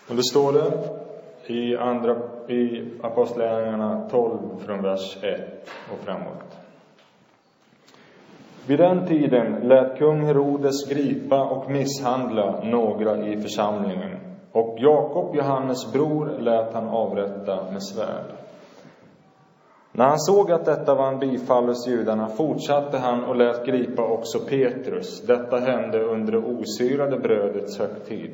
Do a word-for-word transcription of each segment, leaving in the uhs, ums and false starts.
Och det står det i, andra, i Apostlagärningarna tolv från vers ett och framåt. Vid den tiden lät kung Herodes gripa och misshandla några i församlingen. Och Jakob, Johannes bror, lät han avrätta med svärd. När han såg att detta var en bifallelse judarna fortsatte han och lät gripa också Petrus. Detta hände under det osyrade brödets högtid.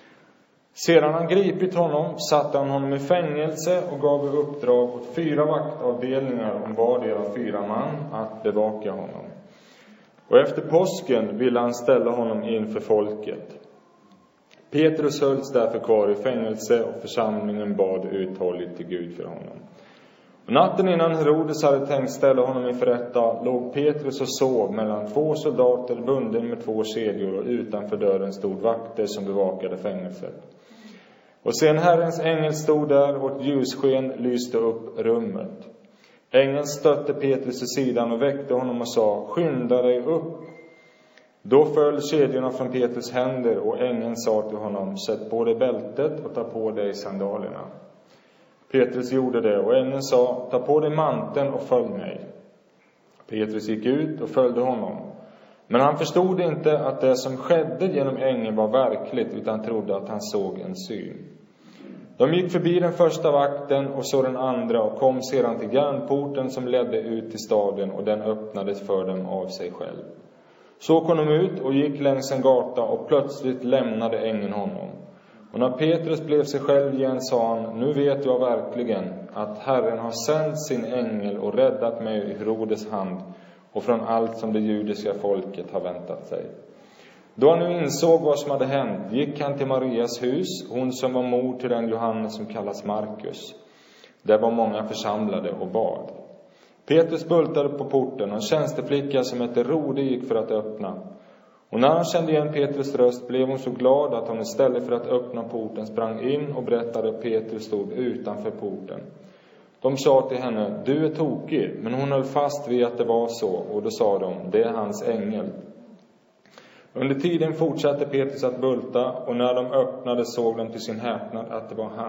Sedan han gripit honom satte han honom i fängelse och gav uppdrag åt fyra vaktavdelningar om vardera fyra man att bevaka honom. Och efter påsken ville han ställa honom inför folket. Petrus hölls därför kvar i fängelse och församlingen bad uthålligt till Gud för honom. Och natten innan Herodes hade tänkt ställa honom inför rätta låg Petrus och sov mellan två soldater bunden med två kedjor, och utanför dörren stod vakter som bevakade fängelset. Och sen Herrens ängel stod där och ett ljussken lyste upp rummet. Ängeln stötte Petrus i sidan och väckte honom och sa: skynda dig upp. Då föll kedjorna från Petrus händer och ängeln sa till honom: sätt på dig bältet och ta på dig sandalierna. Petrus gjorde det och ängeln sa: ta på dig manteln och följ mig. Petrus gick ut och följde honom. Men han förstod inte att det som skedde genom ängeln var verkligt, utan trodde att han såg en syn. De gick förbi den första vakten och så den andra och kom sedan till järnporten som ledde ut till staden, och den öppnades för dem av sig själv. Så kom de ut och gick längs en gata, och plötsligt lämnade ängeln honom. Och när Petrus blev sig själv igen sa han: nu vet jag verkligen att Herren har sänt sin ängel och räddat mig i Herodes hand och från allt som det judiska folket har väntat sig. Då han nu insåg vad som hade hänt gick han till Marias hus, hon som var mor till den Johannes som kallas Markus. Där var många församlade och bad. Petrus bultade på porten, och en tjänsteflicka som hette Rode gick för att öppna. Och när han kände igen Petrus röst blev hon så glad att hon istället för att öppna porten sprang in och berättade att Petrus stod utanför porten. De sa till henne: du är tokig, men hon höll fast vid att det var så, och då sa de: det är hans ängel. Under tiden fortsatte Petrus att bulta, och när de öppnade såg de till sin häpnad att det var han.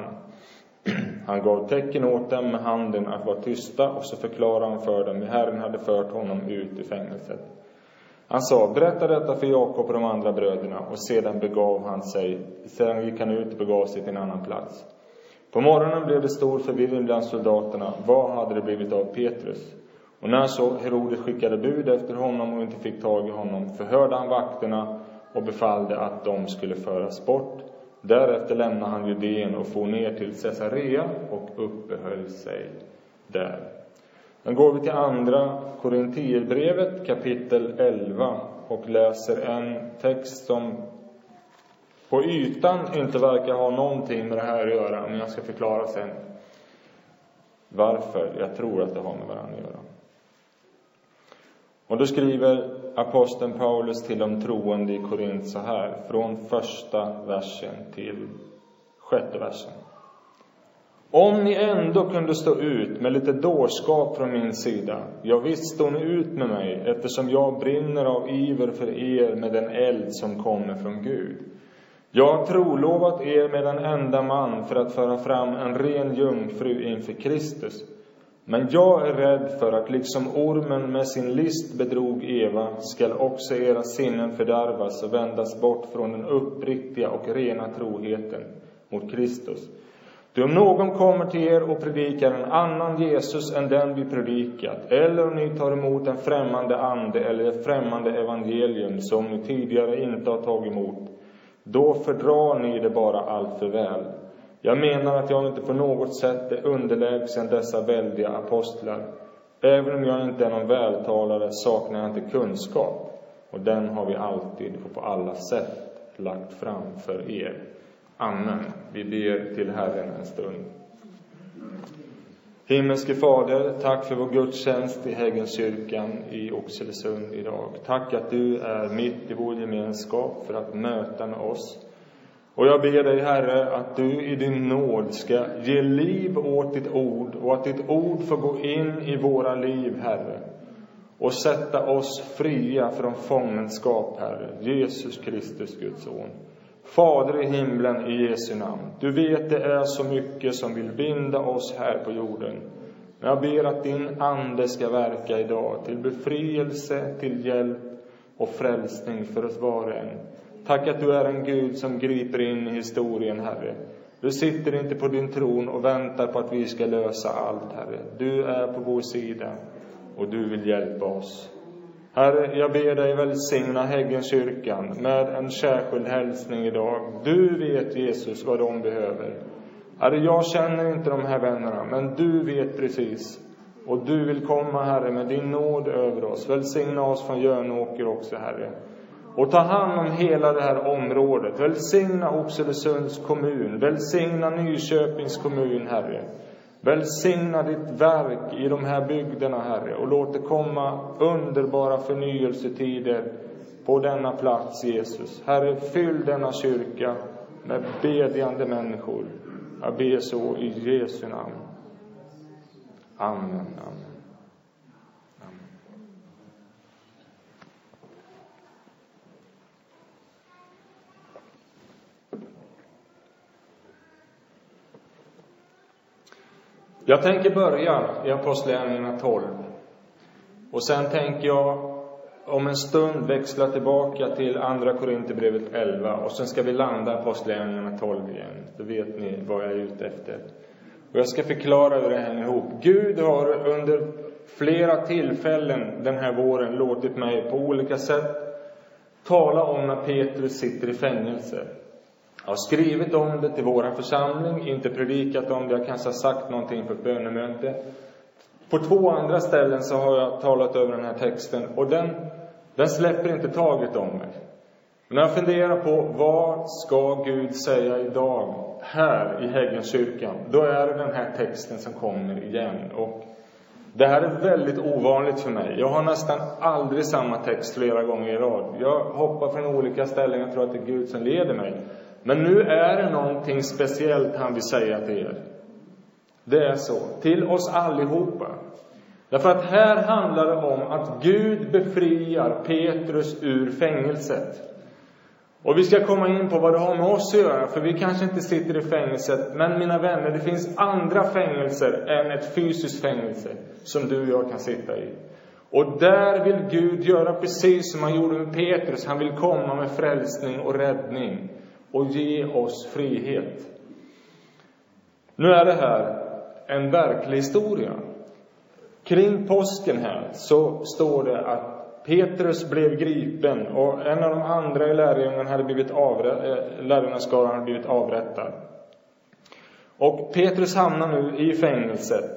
Han gav tecken åt dem med handen att vara tysta, och så förklarade han för dem hur Herren hade fört honom ut i fängelset. Han sa: berätta detta för Jakob och de andra bröderna, och sedan begav han sig. Sedan gick han ut och begav sig till en annan plats. På morgonen blev det stor förvirring bland soldaterna. Vad hade det blivit av Petrus? Och när så Herodes skickade bud efter honom och inte fick tag i honom, förhörde han vakterna och befallde att de skulle föras bort. Därefter lämnade han Judeen och for ner till Caesarea och uppehöll sig där. Nu går vi till andra Korintierbrevet kapitel elva och läser en text som på ytan inte verkar ha någonting med det här att göra, men jag ska förklara sen varför jag tror att det har med varandra att göra. Och då skriver aposteln Paulus till de troende i Korint så här, från första versen till sjätte versen. Om ni ändå kunde stå ut med lite dårskap från min sida, ja visst står ni ut med mig, eftersom jag brinner av iver för er med den eld som kommer från Gud. Jag har trolovat er med en enda man för att föra fram en ren jungfru inför Kristus. Men jag är rädd för att liksom ormen med sin list bedrog Eva, skall också era sinnen fördärvas och vändas bort från den uppriktiga och rena troheten mot Kristus. Då om någon kommer till er och predikar en annan Jesus än den vi predikat, eller om ni tar emot en främmande ande eller ett främmande evangelium som ni tidigare inte har tagit emot, då fördrar ni det bara allt för väl. Jag menar att jag inte på något sätt är underlägsen dessa väldiga apostlar. Även om jag inte är någon vältalare saknar jag inte kunskap. Och den har vi alltid och på alla sätt lagt fram för er. Amen. Vi ber till Herren en stund. Himmelske Fader, tack för vår gudstjänst i Häggenskyrkan i Oxelösund idag. Tack att du är mitt i vår gemenskap för att möta med oss. Och jag ber dig, Herre, att du i din nåd ska ge liv åt ditt ord, och att ditt ord får gå in i våra liv, Herre, och sätta oss fria från fångenskap, Herre, Jesus Kristus, Guds son. Fader i himlen, i Jesu namn. Du vet det är så mycket som vill binda oss här på jorden. Men jag ber att din ande ska verka idag till befrielse, till hjälp och frälsning för oss var och en. Tack att du är en Gud som griper in i historien, Herre. Du sitter inte på din tron och väntar på att vi ska lösa allt, Herre. Du är på vår sida och du vill hjälpa oss. Herre, jag ber dig välsigna Häggenkyrkan med en särskild hälsning idag. Du vet, Jesus, vad de behöver. Herre, jag känner inte de här vännerna, men du vet precis. Och du vill komma, Herre, med din nåd över oss. Välsigna oss från Jönåker också, Herre. Och ta hand om hela det här området. Välsigna Oxelösunds kommun. Välsigna Nyköpings kommun, Herre. Välsigna ditt verk i de här bygderna, Herre. Och låt det komma underbara förnyelsetider på denna plats, Jesus. Herre, fyll denna kyrka med bedjande människor. Jag ber så i Jesu namn. Amen, amen. Jag tänker börja i Apostlagärningarna tolv. Och sen tänker jag om en stund växla tillbaka till andra Korinthierbrevet elva. Och sen ska vi landa i Apostlagärningarna tolv igen. Då vet ni vad jag är ute efter. Och jag ska förklara hur det hänger ihop. Gud har under flera tillfällen den här våren låtit mig på olika sätt tala om när Petrus sitter i fängelse. Jag har skrivit om det till våra församling, inte predikat om det, jag kanske har sagt någonting på ett bönemöte. På två andra ställen så har jag talat över den här texten och den, den släpper inte taget om mig. Men när jag funderar på vad ska Gud säga idag här i Häggenkyrkan, då är det den här texten som kommer igen. Och det här är väldigt ovanligt för mig. Jag har nästan aldrig samma text flera gånger i rad. Jag hoppar från olika ställen, jag tror att det är Gud som leder mig. Men nu är det någonting speciellt han vill säga till er. Det är så. Till oss allihopa. Därför att här handlar det om att Gud befriar Petrus ur fängelset. Och vi ska komma in på vad det har med oss att göra. För vi kanske inte sitter i fängelset. Men mina vänner, det finns andra fängelser än ett fysiskt fängelse som du och jag kan sitta i. Och där vill Gud göra precis som han gjorde med Petrus. Han vill komma med frälsning och räddning. Och ge oss frihet. Nu är det här en verklig historia. Kring påsken här så står det att Petrus blev gripen. Och en av de andra i lärjungarna hade blivit avrättad. Lärjungaskaran hade blivit avrättad. Och Petrus hamnar nu i fängelset.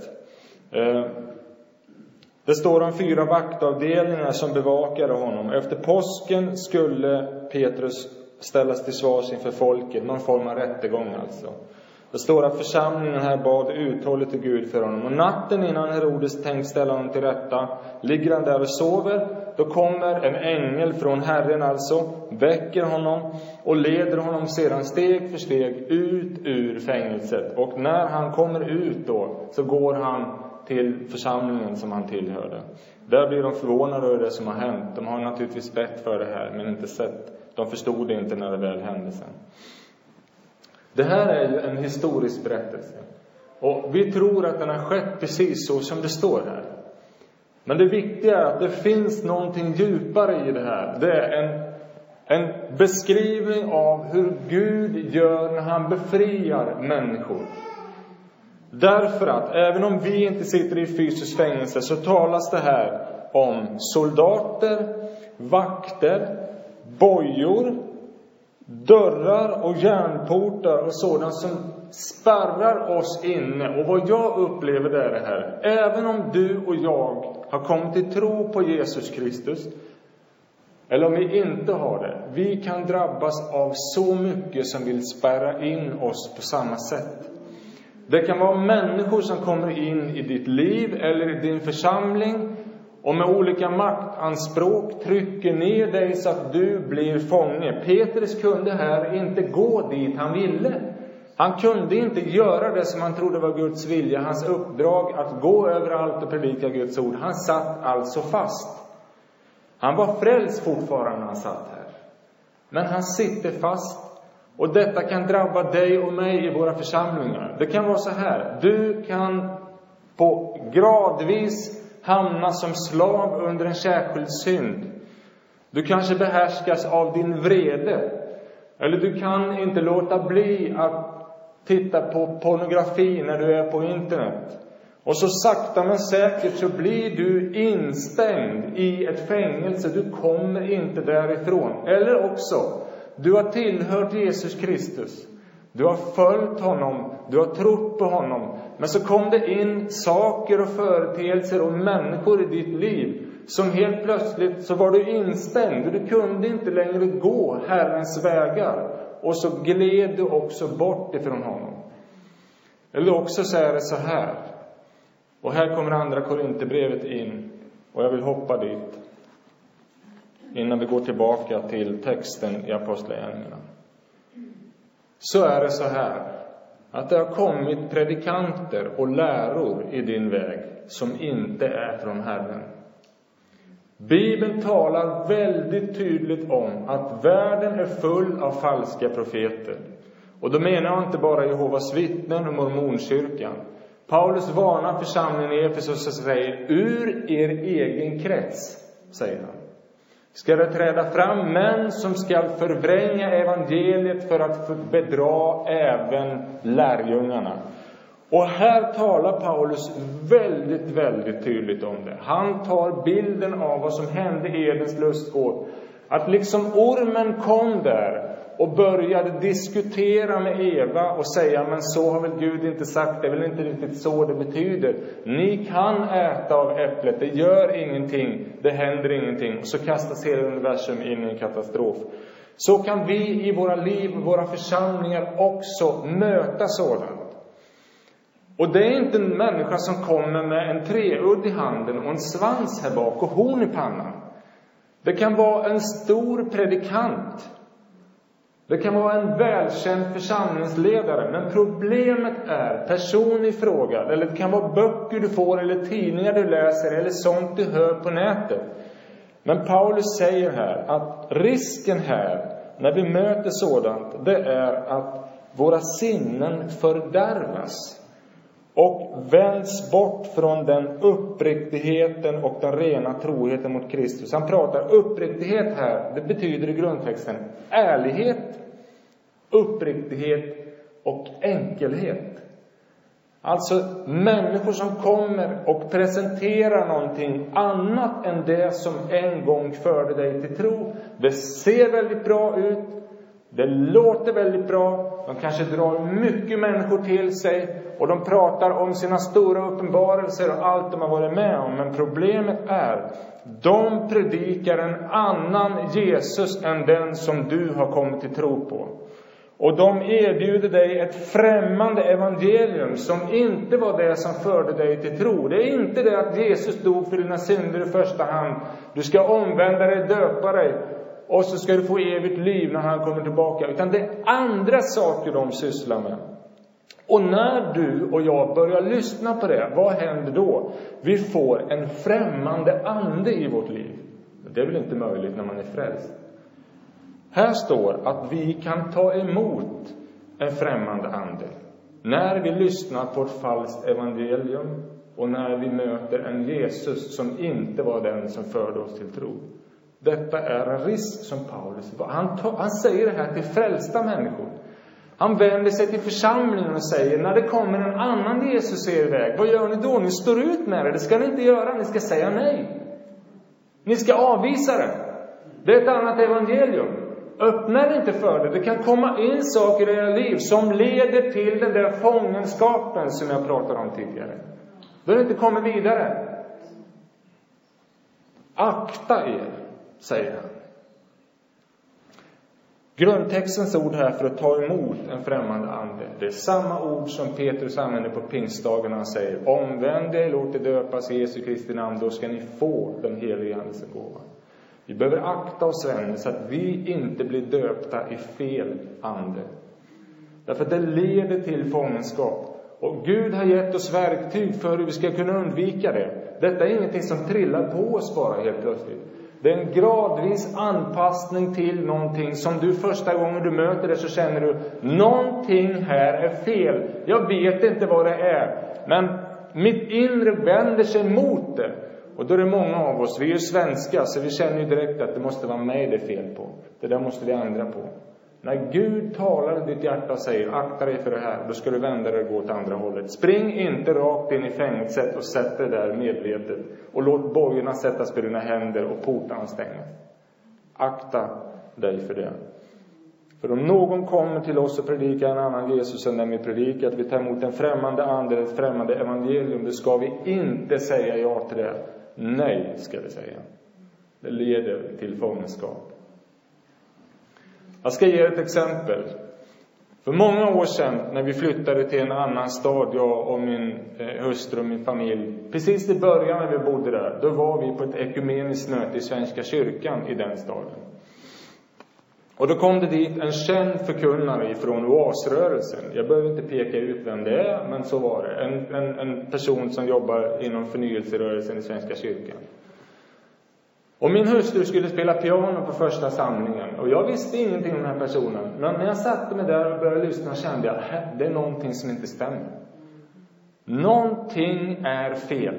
Det står om fyra vaktavdelningar som bevakade honom. Efter påsken skulle Petrus ställas till svars inför folket. Någon form av rättegång alltså. Det står att församlingen här bad uthålligt till Gud för honom. Och natten innan Herodes tänkt ställa honom till rätta, ligger han där och sover. Då kommer en ängel från Herren alltså, väcker honom och leder honom sedan steg för steg ut ur fängelset. Och när han kommer ut då så går han till församlingen som han tillhörde. Där blir de förvånade över det som har hänt. De har naturligtvis bett för det här men inte sett. De förstod det inte när det väl hände sen. Det här är ju en historisk berättelse. Och vi tror att den har skett precis så som det står här. Men det viktiga är att det finns någonting djupare i det här. Det är en, en beskrivning av hur Gud gör när han befriar människor. Därför att även om vi inte sitter i fysiskt fängelse så talas det här om soldater, vakter, bojor, dörrar och järnportar och sådant som spärrar oss inne. Och vad jag upplever det är det här. Även om du och jag har kommit till tro på Jesus Kristus, eller om vi inte har det, vi kan drabbas av så mycket som vill spärra in oss på samma sätt. Det kan vara människor som kommer in i ditt liv eller i din församling och med olika maktanspråk trycker ner dig så att du blir fånge. Petrus kunde här inte gå dit han ville. Han kunde inte göra det som han trodde var Guds vilja. Hans uppdrag att gå överallt och predika Guds ord. Han satt alltså fast. Han var frälst fortfarande när han satt här. Men han sitter fast Och detta kan drabba dig och mig i våra församlingar. Det kan vara så här. Du kan på gradvis hamna som slav under en särskild synd. Du kanske behärskas av din vrede. Eller du kan inte låta bli att titta på pornografi när du är på internet. Och så sakta men säkert så blir du instängd i ett fängelse. Du kommer inte därifrån. Eller också, du har tillhört Jesus Kristus. Du har följt honom. Du har trott på honom. Men så kom det in saker och företeelser och människor i ditt liv. Som helt plötsligt så var du instängd. Du kunde inte längre gå Herrens vägar. Och så gled du också bort ifrån honom. Eller också så är det så här. Och här kommer andra Korinthierbrevet in. Och jag vill hoppa dit. Innan vi går tillbaka till texten i Apostlagärningarna. Så är det så här. Att det har kommit predikanter och läror i din väg. Som inte är från Herren. Bibeln talar väldigt tydligt om att världen är full av falska profeter. Och då menar jag inte bara Jehovas vittnen och mormonkyrkan. Paulus varnar församlingen i Efesos och säger, ur er egen krets, säger han. Ska det träda fram män som ska förvränga evangeliet för att bedra även lärjungarna. Och här talar Paulus väldigt, väldigt tydligt om det. Han tar bilden av vad som hände i Edens lustgård. Att liksom ormen kom där och började diskutera med Eva och säga, men så har väl Gud inte sagt, det är väl inte riktigt så det betyder. Ni kan äta av äpplet, det gör ingenting, det händer ingenting. Och så kastas hela universum in i en katastrof. Så kan vi i våra liv och våra församlingar också möta sådant. Och det är inte en människa som kommer med en treudd i handen och en svans här bak och horn i pannan. Det kan vara en stor predikant. Det kan vara en välkänd församlingsledare. Men problemet är person i fråga. Eller det kan vara böcker du får eller tidningar du läser eller sånt du hör på nätet. Men Paulus säger här att risken här när vi möter sådant, det är att våra sinnen fördärvas. Och vänds bort från den uppriktigheten och den rena troheten mot Kristus. Han pratar uppriktighet här. Det betyder i grundtexten ärlighet, uppriktighet och enkelhet. Alltså människor som kommer och presenterar någonting annat än det som en gång förde dig till tro. Det ser väldigt bra ut. Det låter väldigt bra. De kanske drar mycket människor till sig. Och de pratar om sina stora uppenbarelser och allt de har varit med om. Men problemet är, de predikar en annan Jesus än den som du har kommit till tro på. Och de erbjuder dig ett främmande evangelium som inte var det som förde dig till tro. Det är inte det att Jesus dog för dina synder i första hand. Du ska omvända dig, döpa dig. Och så ska du få evigt liv när han kommer tillbaka. Utan det är andra saker de sysslar med. Och när du och jag börjar lyssna på det, vad händer då? Vi får en främmande ande i vårt liv. Det är väl inte möjligt när man är frälst. Här står att vi kan ta emot en främmande ande. När vi lyssnar på ett falskt evangelium och när vi möter en Jesus som inte var den som förde oss till tro. Detta är en risk som Paulus var. Han, tar, han säger det här till frälsta människor. Han vänder sig till församlingen och säger, när det kommer en annan Jesus er väg, vad gör ni då? Ni står ut med det. Det ska ni inte göra. Ni ska säga nej. Ni ska avvisa det. Det är ett annat evangelium. Öppna inte för det. Det kan komma in saker i era liv som leder till den där fångenskapen som jag pratade om tidigare. Då inte kommer vidare. Akta er, säger han. Grundtextens ord här för att ta emot en främmande ande. Det är samma ord som Petrus använder på pingstdagen när han säger, omvänd er, låt er döpas i Jesu Kristi namn, då ska ni få den helige andes gåva. Vi behöver akta oss, vänner, så att vi inte blir döpta i fel ande. Därför att det leder till fångenskap. Och Gud har gett oss verktyg för hur vi ska kunna undvika det. Detta är ingenting som trillar på oss bara helt plötsligt. Det är en gradvis anpassning till någonting som du första gången du möter det så känner du någonting här är fel. Jag vet inte vad det är, men mitt inre vänder sig mot det. Och då är det många av oss, vi är ju svenska så vi känner ju direkt att det måste vara mig det är fel på. Det där måste vi ändra på. När Gud talar i ditt hjärta och säger akta dig för det här, då ska du vända dig och gå åt andra hållet. Spring inte rakt in i fängelset och sätt dig där medvetet. Och låt bojorna sättas på dina händer och portarna stängas. Akta dig för det. För om någon kommer till oss och predikar en annan Jesus än den vi predikar, att vi tar emot en främmande ande eller ett främmande evangelium, då ska vi inte säga ja till det. Nej, ska vi säga. Det leder till fångenskap. Jag ska ge ett exempel. För många år sedan när vi flyttade till en annan stad, jag och min hustru och min familj, precis i början när vi bodde där, då var vi på ett ekumeniskt möte i Svenska kyrkan i den staden. Och då kom det dit en känd förkunnare ifrån Oasrörelsen. Jag behöver inte peka ut vem det är, men så var det. En, en, en person som jobbar inom förnyelserörelsen i Svenska kyrkan. Och min hustru skulle spela piano på första samlingen. Och jag visste ingenting om den här personen. Men när jag satte mig där och började lyssna kände jag att det är någonting som inte stämmer. Någonting är fel.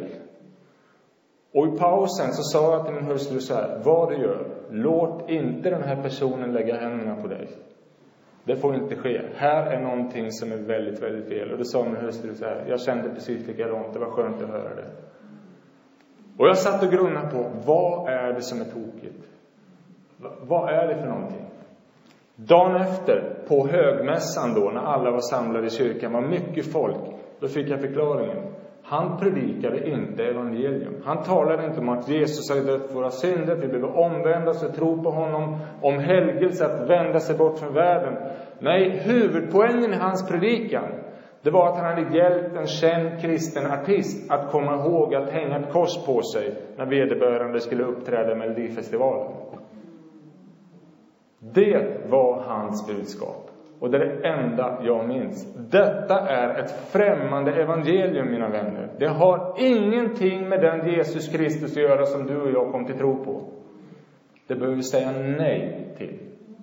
Och i pausen så sa jag till min hustru så här: vad du gör, låt inte den här personen lägga händerna på dig. Det får inte ske. Här är någonting som är väldigt, väldigt fel. Och då sa min hustru så här: jag kände precis likadant, det var skönt att höra det. Och jag satt och grunnade på, vad är det som är tokigt? Vad är det för någonting? Dagen efter, på högmässan då, när alla var samlade i kyrkan, var mycket folk. Då fick jag förklaringen. Han predikade inte evangelium. Han talade inte om att Jesus hade dött våra synder, vi behöver omvända oss och tro på honom, om helgelse, att vända sig bort från världen. Nej, huvudpoängen i hans predikan, det var att han hade hjälpt en känd kristen artist att komma ihåg att hänga ett kors på sig när vederbörande skulle uppträda med Melodifestivalen. Det var hans budskap. Och det är det enda jag minns. Detta är ett främmande evangelium, mina vänner. Det har ingenting med den Jesus Kristus att göra som du och jag kom till tro på. Det behöver vi säga nej till.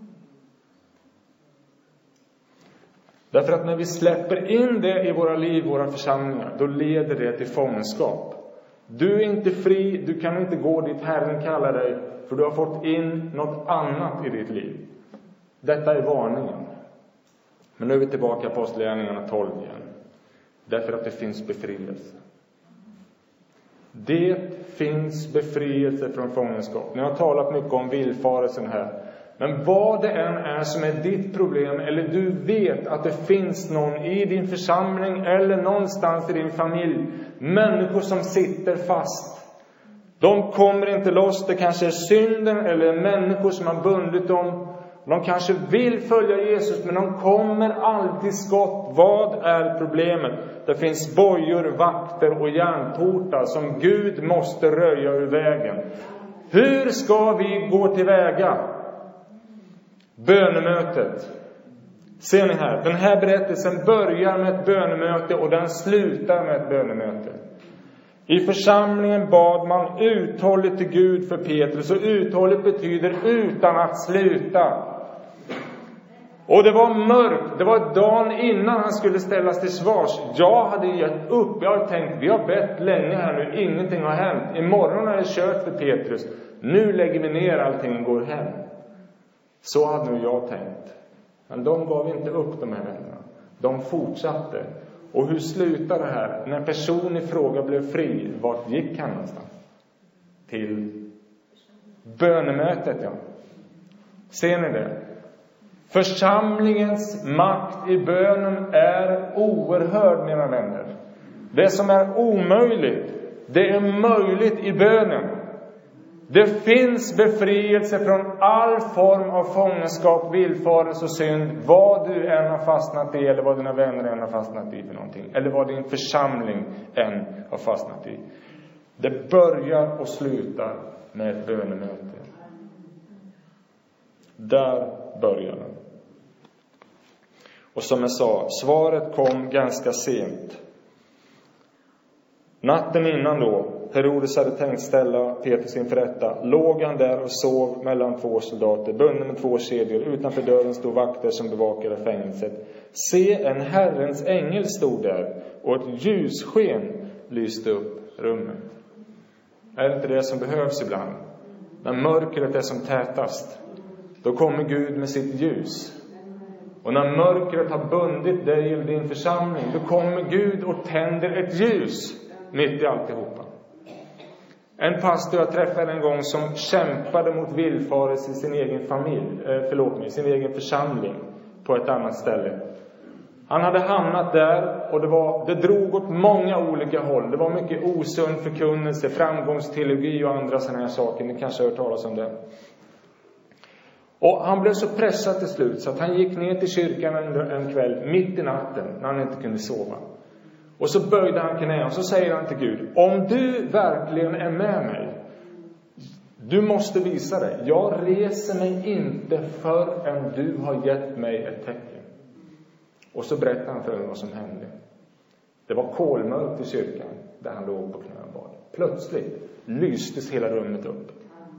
Därför att när vi släpper in det i våra liv, våra församlingar, då leder det till fångenskap. Du är inte fri, du kan inte gå dit Herren kallar dig, för du har fått in något annat i ditt liv. Detta är varningen. Men nu är vi tillbaka på Apostlagärningarna tolv igen. Därför att det finns befrielse. Det finns befrielse från fångenskap. Ni har talat mycket om villfarelsen här. Men vad det än är som är ditt problem, eller du vet att det finns någon i din församling eller någonstans i din familj, människor som sitter fast. De kommer inte loss, det kanske är synden eller människor som har bundit dem. De kanske vill följa Jesus, men de kommer alltid skott. Vad är problemet? Det finns bojor, vakter och järnportar som Gud måste röja ur vägen. Hur ska vi gå till väga? Bönemötet. Ser ni här? Den här berättelsen börjar med ett bönemöte och den slutar med ett bönemöte. I församlingen bad man uthålligt till Gud för Petrus. Och uthålligt betyder utan att sluta. Och det var mörkt. Det var dagen innan han skulle ställas till svars. Jag hade gett upp. Jag hade tänkt, vi har bett länge här nu. Ingenting har hänt. Imorgon är det kört för Petrus. Nu lägger vi ner allting och går hem. Så hade nog jag tänkt. Men de gav inte upp, de här vännerna. De fortsatte. Och hur slutar det här? När person i fråga blev fri, vart gick han någonstans? Till bönemötet, ja. Ser ni det? Församlingens makt i bönen är oerhörd, mina vänner. Det som är omöjligt, det är möjligt i bönen. Det finns befrielse från all form av fångenskap, villfarelse och synd. Vad du än har fastnat i, eller vad dina vänner än har fastnat i för någonting. Eller vad din församling än har fastnat i. Det börjar och slutar med ett bönemöte. Där börjar den. Och som jag sa, svaret kom ganska sent. Natten innan då Herodes hade tänkt ställa Petrus inför rätta, låg han där och sov mellan två soldater, bunden med två kedjor. Utanför dörren stod vakter som bevakade fängelset. Se, en Herrens ängel stod där, och ett ljussken lyste upp rummet. Är det inte det som behövs ibland? När mörkret är som tätast, då kommer Gud med sitt ljus. Och när mörkret har bundit dig eller din församling, då kommer Gud och tänder ett ljus mitt i alltihopa. En pastor jag träffade en gång som kämpade mot villfarelse i sin egen familj, eh, förlåt mig, sin egen församling på ett annat ställe. Han hade hamnat där och det, var, det drog åt många olika håll. Det var mycket osund förkunnelse, framgångsteologi och andra sådana här saker. Ni kanske har hört talas om det. Och han blev så pressad till slut så att han gick ner till kyrkan en, en kväll mitt i natten när han inte kunde sova. Och så böjde han knä och så säger han till Gud: om du verkligen är med mig, du måste visa dig. Jag reser mig inte förrän du har gett mig ett tecken. Och så berättade han för honom vad som hände. Det var kolmörkt i kyrkan där han låg på knä och bad. Plötsligt lystes hela rummet upp.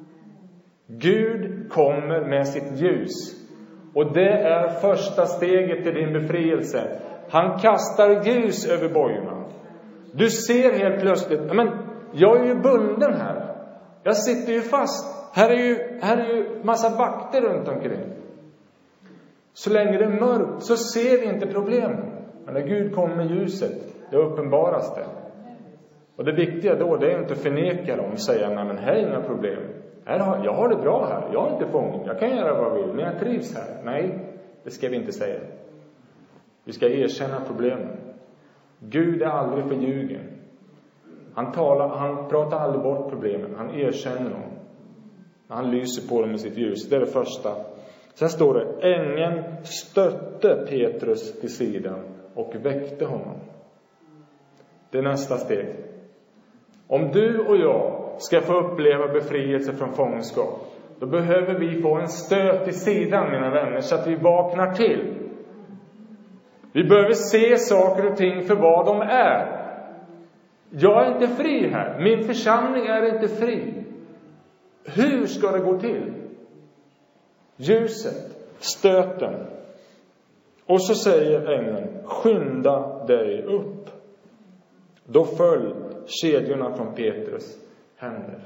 Gud kommer med sitt ljus. Och det är första steget till din befrielse. Han kastar ljus över bojorna. Du ser helt plötsligt, men jag är ju bunden här. Jag sitter ju fast. Här är ju, här är ju massa vakter runt omkring. Så länge det är mörkt så ser vi inte problemen. Men när Gud kommer med ljuset, det uppenbaras det. Och det viktiga då, det är inte att förneka dem och säga: nej men här är inga problem. Jag har det bra här, jag är inte fången. Jag kan göra vad jag vill, men jag trivs här. Nej, det ska vi inte säga. Vi ska erkänna problemen. Gud är aldrig förljugen. Han, talar, han pratar aldrig bort problemen. Han erkänner dem. Han lyser på dem med sitt ljus. Det är det första. Sen står det: ängeln stötte Petrus till sidan och väckte honom. Det är nästa steg. Om du och jag ska få uppleva befrielse från fångenskap, då behöver vi få en stöt i sidan, mina vänner, så att vi vaknar till. Vi behöver se saker och ting för vad de är. Jag är inte fri här. Min församling är inte fri. Hur ska det gå till? Ljuset, stöten. Och så säger ängeln: skynda dig upp. Då föll kedjorna från Petrus händer.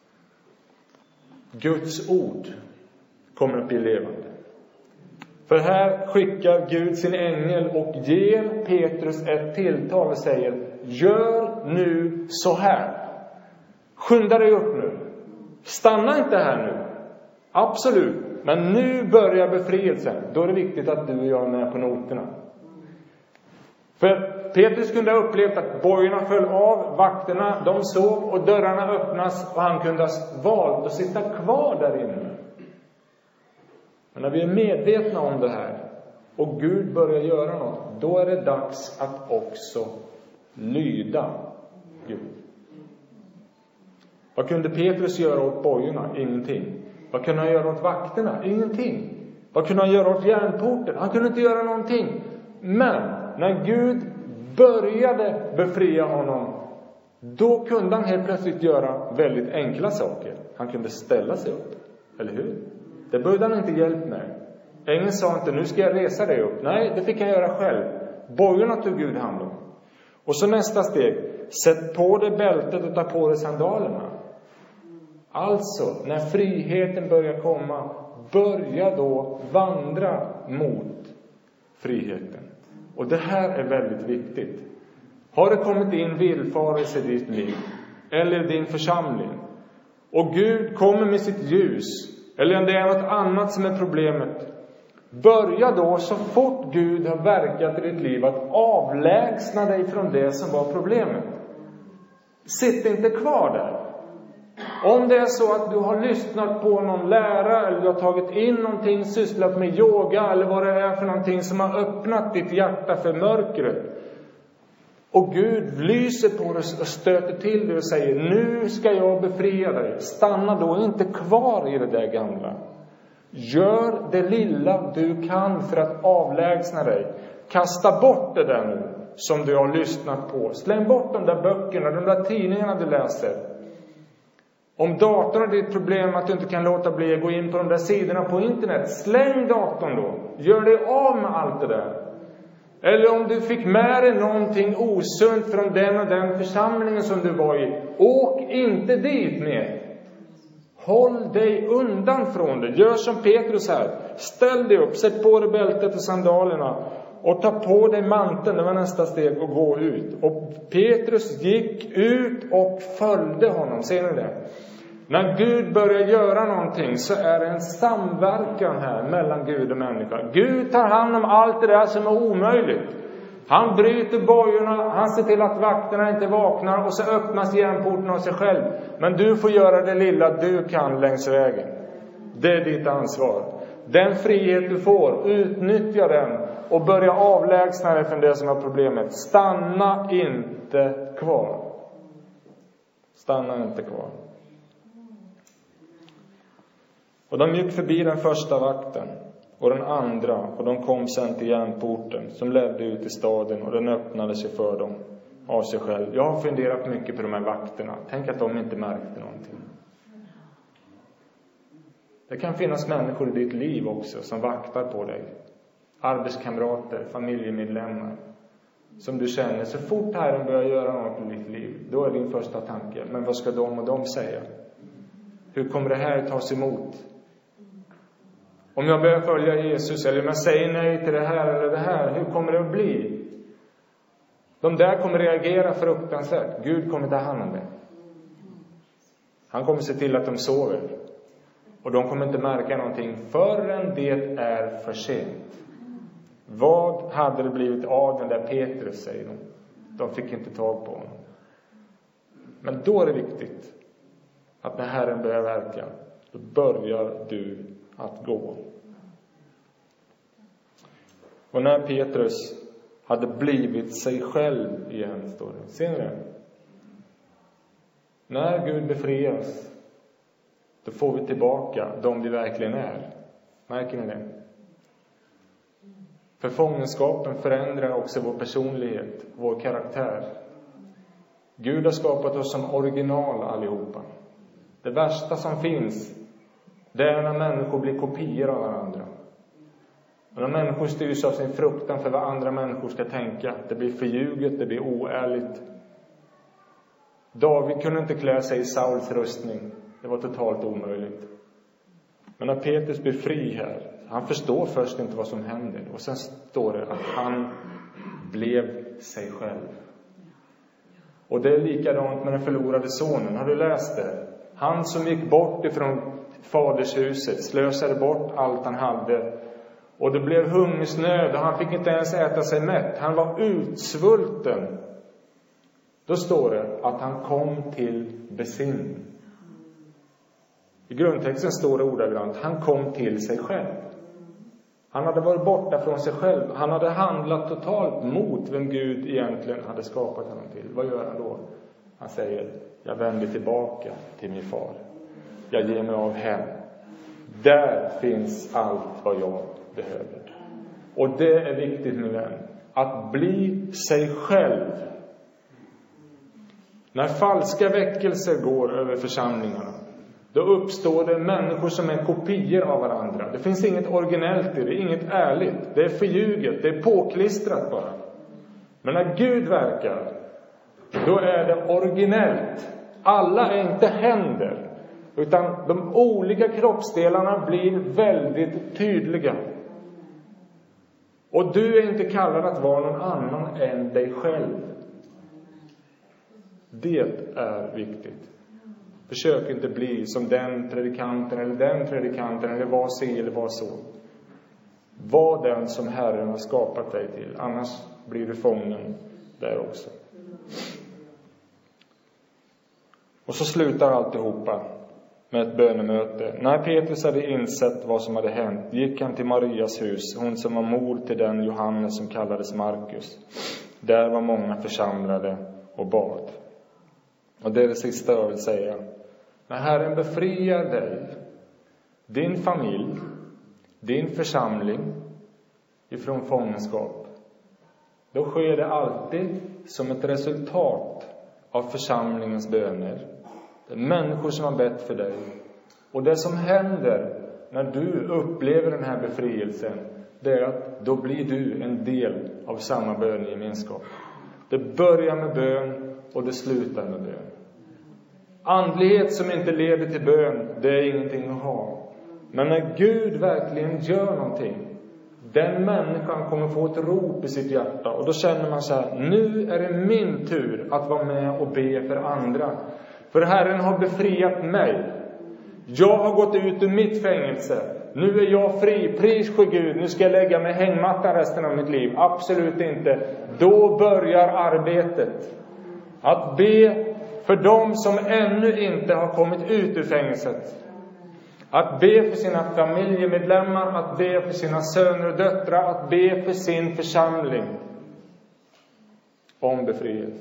Guds ord kommer att bli levande. För här skickar Gud sin ängel och ger Petrus ett tilltal och säger: gör nu så här. Skynda dig upp nu. Stanna inte här nu. Absolut. Men nu börjar befrielsen. Då är det viktigt att du och jag är med på noterna. För Petrus kunde ha upplevt att bojorna föll av, vakterna, de sov och dörrarna öppnas och han kunde ha valt att sitta kvar där inne. Men när vi är medvetna om det här och Gud börjar göra något, då är det dags att också lyda Gud. Vad kunde Petrus göra åt bojorna? Ingenting. Vad kunde han göra åt vakterna? Ingenting. Vad kunde han göra åt järnporten? Han kunde inte göra någonting. Men när Gud började befria honom, då kunde han helt plötsligt göra väldigt enkla saker. Han kunde ställa sig upp. Eller hur? Det behövde han inte hjälp med. Ängeln sa inte: nu ska jag resa dig upp. Nej, det fick han göra själv. Bojorna tog Gud hand om. Och så nästa steg: sätt på dig bältet och ta på dig sandalerna. Alltså, när friheten börjar komma, börja då vandra mot friheten. Och det här är väldigt viktigt. Har det kommit in villfarelse i ditt liv eller din församling, och Gud kommer med sitt ljus, eller om det är något annat som är problemet, börja då så fort Gud har verkat i ditt liv att avlägsna dig från det som var problemet. Sitt inte kvar där. Om det är så att du har lyssnat på någon lärare, eller du har tagit in någonting, sysslat med yoga eller vad det är för någonting som har öppnat ditt hjärta för mörkret, och Gud lyser på dig och stöter till dig och säger: nu ska jag befria dig. Stanna då inte kvar i det där gamla. Gör det lilla du kan för att avlägsna dig. Kasta bort det där nu. som du har lyssnat på. Släng bort de där böckerna, de där tidningarna du läser. Om datorn är ditt problem att du inte kan låta bli att gå in på de där sidorna på internet, släng datorn då. Gör dig av med allt det där. Eller om du fick med dig någonting osunt från den och den församlingen som du var i, åk inte dit mer. Håll dig undan från det. Gör som Petrus här. Ställ dig upp, sätt på dig bältet och sandalerna och ta på dig manteln. Det var nästa steg, och gå ut. Och Petrus gick ut och följde honom. Ser ni det? När Gud börjar göra någonting så är det en samverkan här mellan Gud och människa. Gud tar hand om allt det där som är omöjligt. Han bryter bojorna, han ser till att vakterna inte vaknar, och så öppnas järnporten av sig själv. Men du får göra det lilla du kan längs vägen. Det är ditt ansvar. Den frihet du får, utnyttja den och börja avlägsna dig från det som är problemet. Stanna inte kvar. Stanna inte kvar. Och de gick förbi den första vakten och den andra, och de kom sen till järnporten som ledde ut i staden, och den öppnade sig för dem av sig själv. Jag har funderat mycket på de här vakterna. Tänk att de inte märkte någonting. Det kan finnas människor i ditt liv också som vaktar på dig. Arbetskamrater, familjemedlemmar som du känner, så fort Herren börjar göra något i ditt liv, då är din första tanke: men vad ska de och de säga? Hur kommer det här tas emot? Om jag börjar följa Jesus, eller om jag säger nej till det här eller det här, hur kommer det att bli? De där kommer reagera fruktansvärt. Gud kommer ta hand om det. Han kommer se till att de sover. Och de kommer inte märka någonting förrän det är för sent. Vad hade det blivit av den där Petrus, säger de. De fick inte tag på honom. Men då är det viktigt att när Herren börjar verka, då börjar du att gå. Och när Petrus hade blivit sig själv igen, står det. Ser ni det? När Gud befrias, då får vi tillbaka de vi verkligen är. Märker ni det? För fångenskapen förändrar också vår personlighet, vår karaktär. Gud har skapat oss som original allihopa. Det värsta som finns, det är när människor blir kopior av varandra. Och när människor styrs av sin fruktan för vad andra människor ska tänka. Det blir förljuget, det blir oärligt. David kunde inte klä sig i Sauls rustning. Det var totalt omöjligt. Men när Petrus blir fri här, han förstår först inte vad som händer. Och sen står det att han blev sig själv. Och det är likadant med den förlorade sonen. Har du läst det? Han som gick bort ifrån fadershuset, slösade bort allt han hade. Och det blev hungersnöd och han fick inte ens äta sig mätt. Han var utsvulten. Då står det att han kom till besinning. I grundtexten står det ordagrant: han kom till sig själv. Han hade varit borta från sig själv. Han hade handlat totalt mot vem Gud egentligen hade skapat honom till. Vad gör han då? Han säger: jag vänder tillbaka till min far. Jag ger mig av hem. Där finns allt vad jag behöver. Och det är viktigt, min vän. Att bli sig själv. När falska väckelser går över församlingarna, då uppstår det människor som är kopior av varandra. Det finns inget originellt i det, inget ärligt. Det är förljuget, det är påklistrat bara. Men när Gud verkar, då är det originellt. Alla är inte händer, utan de olika kroppsdelarna blir väldigt tydliga. Och du är inte kallad att vara någon annan än dig själv. Det är viktigt. Försök inte bli som den predikanten eller den predikanten eller var se eller var så. Var den som Herren har skapat dig till. Annars blir du fången där också. Och så slutar alltihopa med ett bönemöte. När Petrus hade insett vad som hade hänt, gick han till Marias hus, hon som var mor till den Johannes som kallades Markus. Där var många församlade och bad. Och det är det sista jag vill säga. När Herren befriar dig, din familj, din församling ifrån fångenskap, då sker det alltid som ett resultat av församlingens böner. Det är människor som har bett för dig. Och det som händer när du upplever den här befrielsen, det är att då blir du en del av samma bönegemenskap. Det börjar med bön och det slutar med bön. Andlighet som inte leder till bön, det är ingenting att ha. Men när Gud verkligen gör någonting, den människan kommer få ett rop i sitt hjärta. Och då känner man så här: nu är det min tur att vara med och be för andra. För Herren har befriat mig. Jag har gått ut ur mitt fängelse. Nu är jag fri. Pris för Gud. Nu ska jag lägga mig hängmattan resten av mitt liv. Absolut inte. Då börjar arbetet. Att be för dem som ännu inte har kommit ut ur fängelset. Att be för sina familjemedlemmar. Att be för sina söner och döttrar. Att be för sin församling. Om befrielse.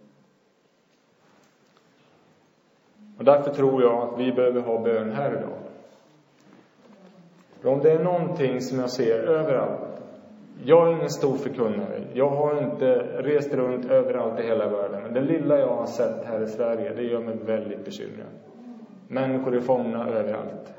Och därför tror jag att vi behöver ha bön här idag. För om det är någonting som jag ser överallt. Jag är ingen stor förkunnare. Jag har inte rest runt överallt i hela världen. Men det lilla jag har sett här i Sverige, det gör mig väldigt bekymrad. Människor är fångna överallt.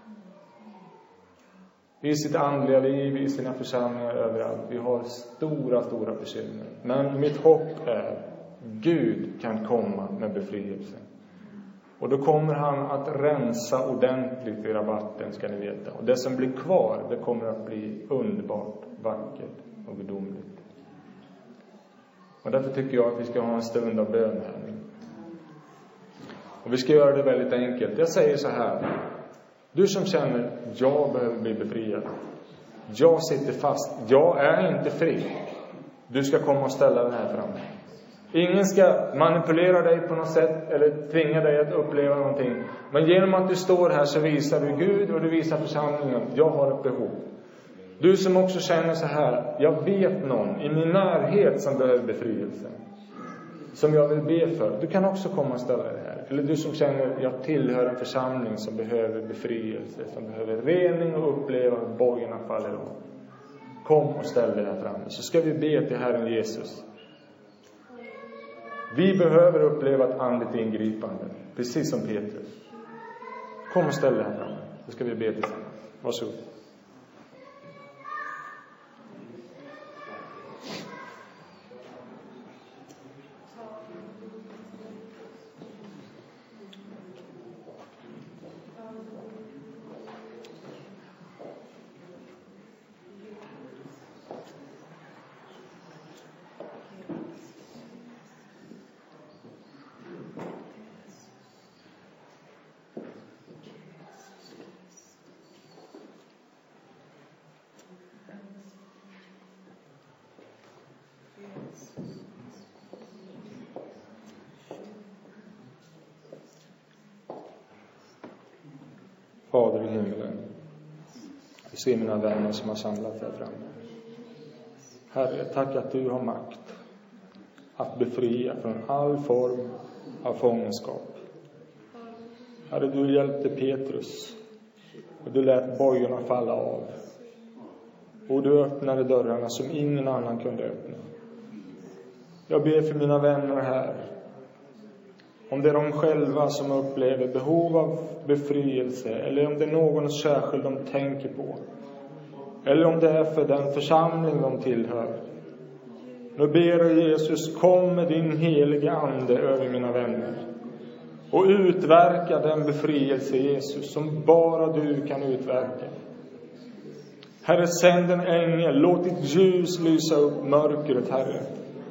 I sitt andliga liv, i sina församlingar överallt. Vi har stora, stora bekymmer. Men mitt hopp är: Gud kan komma med befrielse. Och då kommer han att rensa ordentligt i rabatten, ska ni veta. Och det som blir kvar, det kommer att bli underbart, vackert och gudomligt. Och därför tycker jag att vi ska ha en stund av bön här. Och vi ska göra det väldigt enkelt. Jag säger så här: du som känner, jag behöver bli befriad. Jag sitter fast. Jag är inte fri. Du ska komma och ställa den här framme. Ingen ska manipulera dig på något sätt eller tvinga dig att uppleva någonting. Men genom att du står här så visar du Gud och du visar församlingen: jag har ett behov. Du som också känner så här: jag vet någon i min närhet som behöver befrielse, som jag vill be för. Du kan också komma och ställa det här. Eller du som känner: jag tillhör en församling som behöver befrielse, som behöver rening och uppleva hur bojorna faller av. Kom och ställ det här framme, så ska vi be till Herren Jesus. Vi behöver uppleva ett andligt ingripande, precis som Petrus. Kom och ställ det här framme, så ska vi be tillsammans. Varsågod. Fader i himlen, du ser mina vänner som har samlat här framme. Herre, tack att du har makt att befria från all form av fångenskap. Herre, du hjälpte Petrus och du lät bojorna falla av. Och du öppnade dörrarna som ingen annan kunde öppna. Jag ber för mina vänner här. Om det är de själva som upplever behov av befrielse, eller om det är någon särskild de tänker på, eller om det är för den församling de tillhör. Nu ber jag Jesus, kom med din heliga ande över mina vänner och utverka den befrielse, Jesus, som bara du kan utverka. Herre, sänd en ängel, låt ditt ljus lysa upp mörkret, Herre.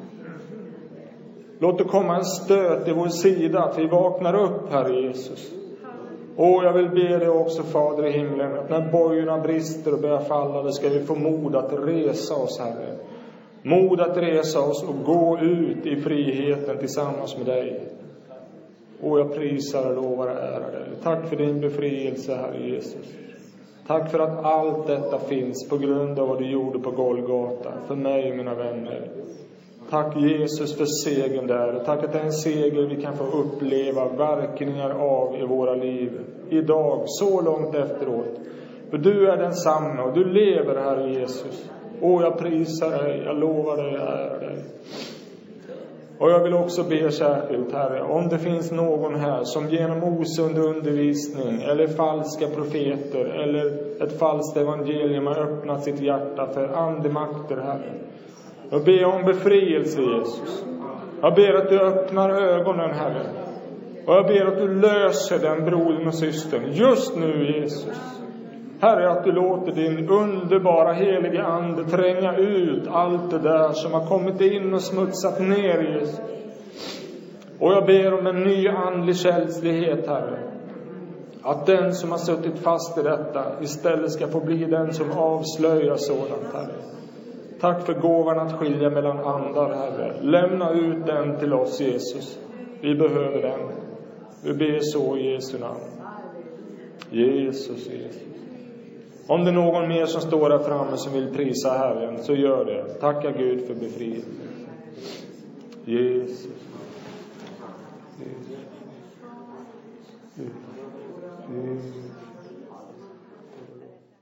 Låt det komma en stöt i vår sida, att vi vaknar upp, Herre Jesus. Och jag vill be dig också, Fader i himlen, att när bojorna brister och börjar falla, då ska vi få mod att resa oss, Herre. Mod att resa oss och gå ut i friheten tillsammans med dig. Och jag prisar och lovar och ärar dig. Tack för din befrielse, Herre Jesus. Tack för att allt detta finns på grund av vad du gjorde på Golgata för mig och mina vänner. Tack Jesus för segern där. Och tack att det är en seger vi kan få uppleva verkningar av i våra liv. Idag, så långt efteråt. För du är densamma och du lever, Herre Jesus. Åh, jag prisar dig, jag lovar dig, jag är dig. Och jag vill också be särskilt, Herre, om det finns någon här som genom osund undervisning eller falska profeter eller ett falskt evangelium har öppnat sitt hjärta för andemakter, Herre. Jag ber om befrielse, Jesus. Jag ber att du öppnar ögonen, Herre. Och jag ber att du löser den brodern och systern just nu, Jesus. Herre, att du låter din underbara helige ande tränga ut allt det där som har kommit in och smutsat ner, Jesus. Och jag ber om en ny andlig känslighet, Herre. Att den som har suttit fast i detta istället ska få bli den som avslöjar sådant, Herre. Tack för gåvan att skilja mellan andar, Herre. Lämna ut den till oss, Jesus. Vi behöver den. Vi ber så i Jesu namn. Jesus, Jesus. Om det är någon mer som står där framme som vill prisa Herren, så gör det. Tacka Gud för befrielse. Jesus. Jesus. Jesus.